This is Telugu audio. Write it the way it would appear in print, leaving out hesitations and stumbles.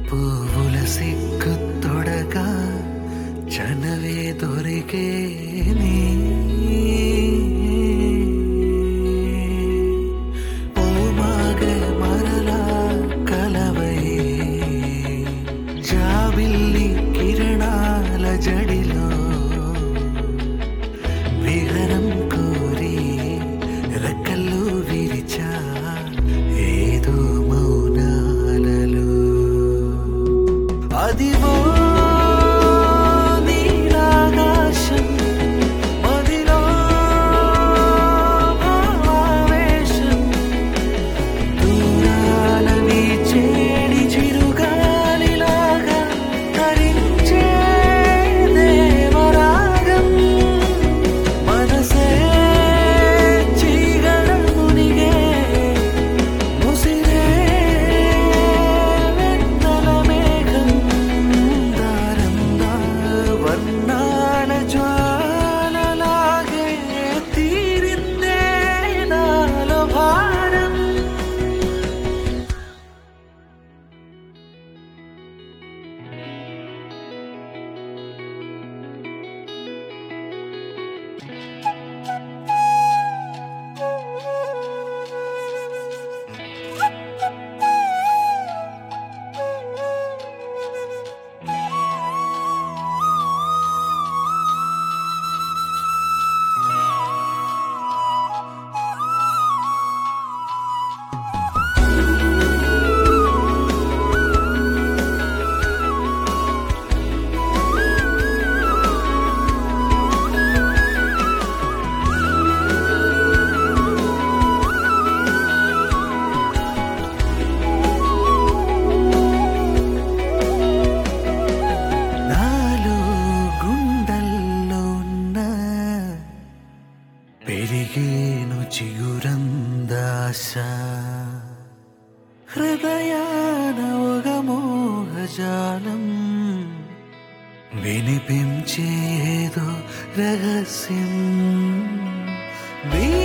పువ్వుల సిగ్గు తొడగా చనవే దొరికేని ఓమాగ మరలా కలవై జాబిల్లి కిరణాల జడిలో విహరం కోరి రెక్కలు విరిచా ఏదో మౌనాలలో అదివో నీలాకాశం మదిలో భావావేశం దూరాలని చేడి చిరుగాలిలాగా తరించే దేవరాగం మనసే చీగడ మునిగే ముసిరే వెన్నెల మేఘం దారంగా వర్ణాల జ్వాలలాగే తీరిందే నాలో భారం నాలో గుండెల్లో ఉన్న పెరిగేను చిగురందాశ హృదయాన ఒక మోహజాలం వినిపించేదో రహస్యం